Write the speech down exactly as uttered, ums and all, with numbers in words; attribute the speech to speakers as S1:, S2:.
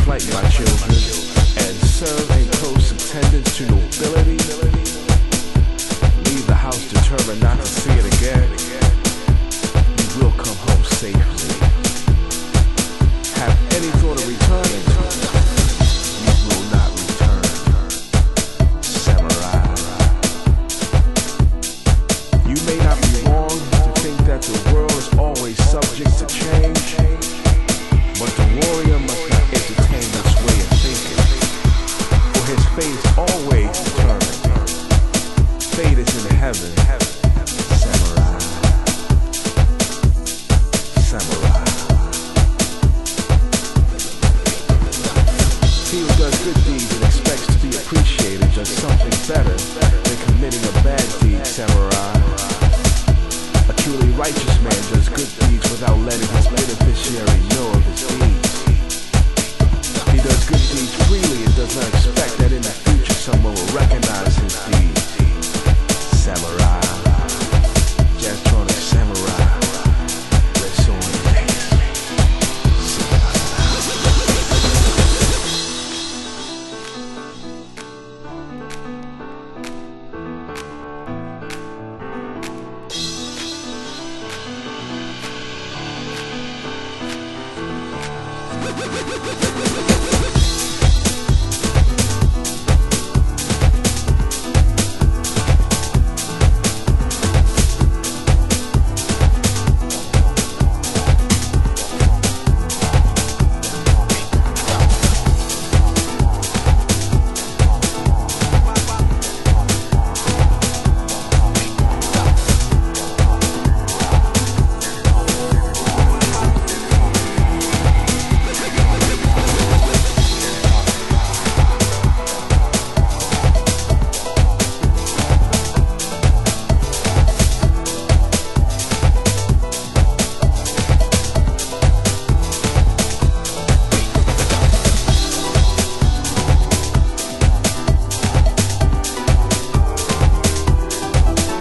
S1: flight, my children, and serve in close attendance to nobility. Leave the house determined not to see it again. You will come home safely. Have any thought of returning? You will not return, samurai. You may not be wrong to think that the world is always subject to change, but the warrior must not entertain this way of thinking, for his fate is always determined. Fate is in heaven, samurai. Samurai. He who does good deeds and expects to be appreciated does something better than committing a bad deed, samurai. A truly righteous man does good deeds without letting his beneficiary know of his deeds. He does good deeds freely and does not expect that in the future someone will recognize his deeds, samurai.